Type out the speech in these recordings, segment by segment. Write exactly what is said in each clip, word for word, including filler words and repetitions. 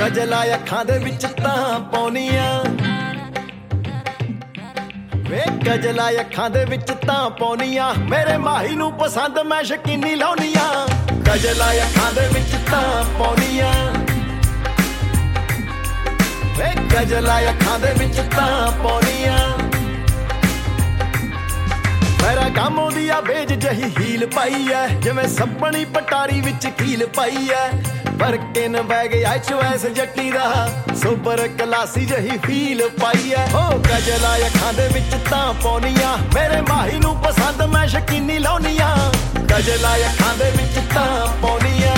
ਗਜਲਾ ਅੱਖਾਂ ਦੇ ਵਿੱਚ ਤਾਂ ਪਾਉਣੀਆਂ ਵੇ ਗਜਲਾ ਅੱਖਾਂ ਦੇ ਵਿੱਚ ਤਾਂ ਪਾਉਣੀਆਂ ਮੇਰੇ ਮਾਹੀ ਨੂੰ ਪਸੰਦ ਮੈਂ ਸ਼ਕੀਨੀ ਲਾਉਣੀਆਂ ਗਜਲਾ ਅੱਖਾਂ ਦੇ ਵਿੱਚ ਤਾਂ ਪਾਉਣੀਆਂ ਵੇ ਗਜਲਾ ਅੱਖਾਂ ਦੇ ਵਿੱਚ ਤਾਂ ਪਾਉਣੀਆਂ ਮੇਰਾ ਕੰਮ ਉਹਦੀ ਆ ਬੇਜ ਜਹੀ ਹੀਲ ਪਾਈ ਐ ਜਿਵੇਂ ਸੱਪਣੀ ਪਟਾਰੀ ਵਿੱਚ ਕੀਲ ਪਾਈ ਐ Birkin bag H O S ਜੱਟੀ ਦਾ ਸੁਪਰ ਕਲਾਸੀ ਜਹੀ ਫੀਲ ਪਾਈ ਐ ਓ ਗਜਲਾ ਅੱਖਾਂ ਦੇ ਵਿੱਚ ਤਾਂ ਪਾਉਣੀਆਂ ਮੇਰੇ ਮਾਹੀ ਨੂੰ ਪਸੰਦ ਮੈਂ ਸ਼ਕੀਨੀ ਲਾਉਣੀਆਂ ਗਜਲਾ ਅੱਖਾਂ ਦੇ ਵਿੱਚ ਤਾਂ ਪਾਉਣੀਆਂ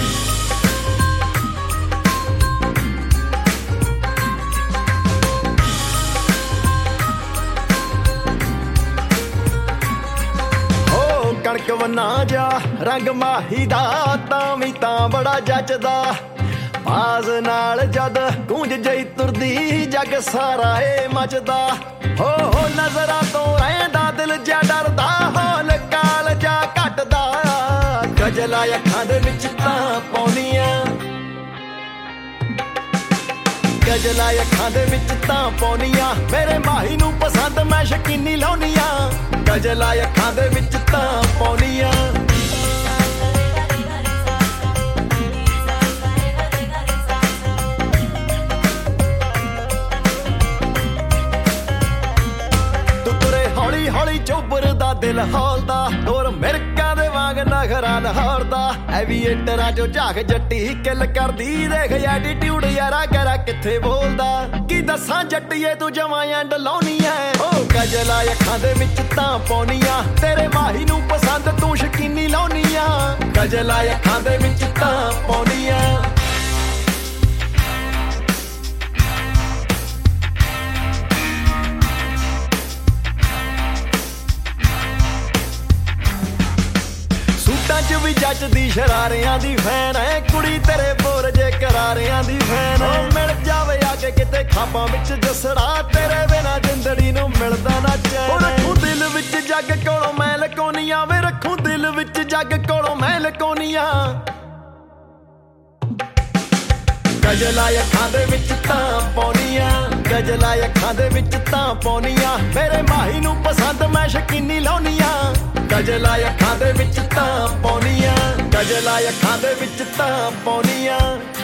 ਕਣਕ ਵੰਨਾ ਜਾ ਰੰਗ ਮਾਹੀ ਦਾ ਤਾਂ ਵੀ ਤਾਂ ਬੜਾ ਜੱਚਦਾ ਬਾਜ਼ ਨਾਲ ਜਦ ਗੂੰਜ ਜਈ ਤੁਰਦੀ ਜੱਗ ਸਾਰਾ ਏ ਮਚਦਾ ਹੋ ਹੋ ਨਜ਼ਰਾਂ ਤੋਂ ਰਹਿੰਦਾ ਦਿਲ ਜਾ ਡਰਦਾ ਹੌਲ ਕਾਲ ਜਾ ਘਟਦਾ ਗਜਲਾ ਅੱਖਾਂ ਦੇ ਵਿੱਚ ਤਾਂ ਪਾਉਣੀਆਂ ਗਜਲਾ ਅੱਖਾਂ ਦੇ ਵਿੱਚ ਤਾਂ ਪਾਉਣੀਆਂ ਮੇਰੇ ਮਾਹੀ ਨੂੰ ਪਸੰਦ ਮੈਂ ਸ਼ਕੀਨੀ ਲਾਉਣੀਆਂ ਗਜਲਾ ਅੱਖਾਂ ਦੇ ਵਿੱਚ ਤਾਂ ਪਾਉਣੀਆਂ ਤੂੰ ਤੁਰੇ ਹੌਲੀ ਹੌਲੀ ਚੋਬਰ ਦਾ ਦਿਲ ਹੌਲਦਾ ਹੋਰ ਮਿਰਕਾਂ ਦੇ ਵਾਂਗ ਨਖਰਾ ਲਹੌਰਦਾ ਐਵੀਏਟਰਾਂ ਚੋਂ ਝਾਕ ਜੱਟੀ ਕਿੱਲ ਕਰਦੀ ਦੇਖ ਐਟੀਟਿਊਡ ਯਾਰਾ ਕਰਾ ਕਿੱਥੇ ਬੋਲਦਾ ਕੀ ਦੱਸਾਂ ਜੱਟੀਏ ਤੂੰ ਜਮਾਂ ਐਂਡ ਲਾਉਣੀ ਐ ਓ ਗਜਲਾ ਅੱਖਾਂ ਦੇ ਵਿੱਚ ਤਾਂ ਪਾਉਣੀਆਂ ਤੇਰੇ ਮਾਹੀ ਨੂੰ ਪਸੰਦ ਤੂੰ ਸ਼ਕੀਨੀ ਲਾਉਣੀਆਂ ਗਜਲਾ ਅੱਖਾਂ ਦੇ ਵਿੱਚ ਤਾਂ ਪਾਉਣੀਆਂ ਚ ਵੀ ਜੱਜਦੀ ਸ਼ਰਾਰਿਆਂ ਦੀ ਫੈਨ ਐ ਕੁੜੀ ਤੇਰੇ ਬੋਰ ਜੇ ਕਰਾਰਿਆਂ ਦੀ ਫੈਨ ਓ ਮਿਲ ਜਾਵੇ ਆ ਕੇ ਕਿਤੇ ਖਾਬਾਂ ਵਿੱਚ ਜਸੜਾ ਤੇਰੇ ਬਿਨਾ ਜਿੰਦੜੀ ਨੂੰ ਮਿਲਦਾ ਨਾ ਚੈਨ ਓ ਰੱਖੂ ਦਿਲ ਵਿੱਚ ਜੱਗ ਕੋਲੋਂ ਮੈਂ ਲਕੋਨੀਆਂ ਵੇ ਰੱਖੂ ਦਿਲ ਵਿੱਚ ਜੱਗ ਕੋਲੋਂ ਮੈਂ ਲਕੋਨੀਆਂ ਗਜਲਾ ਅੱਖਾਂ ਦੇ ਵਿੱਚ ਤਾਂ ਪਾਉਣੀਆਂ ਗਜਲਾ ਅੱਖਾਂ ਦੇ ਵਿੱਚ ਤਾਂ ਪਾਉਣੀਆਂ ਮੇਰੇ ਮਾਹੀ ਨੂੰ ਪਸੰਦ ਮੈਂ ਸ਼ਕੀਨੀ ਲਾਉਣੀਆਂ ਗਜਲਾ ਅੱਖਾਂ ਦੇ ਵਿੱਚ ਤਾਂ ਪਾਉਣੀਆਂ ਗਜਲਾ ਅੱਖਾਂ ਦੇ ਵਿੱਚ ਤਾਂ ਪਾਉਣੀਆਂ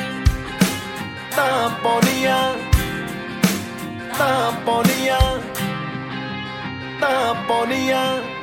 ਤਾਂ ਪਾਉਣੀਆਂ ਤਾਂ ਪਾਉਣੀਆਂ ਤਾਂ ਪਾਉਣੀਆਂ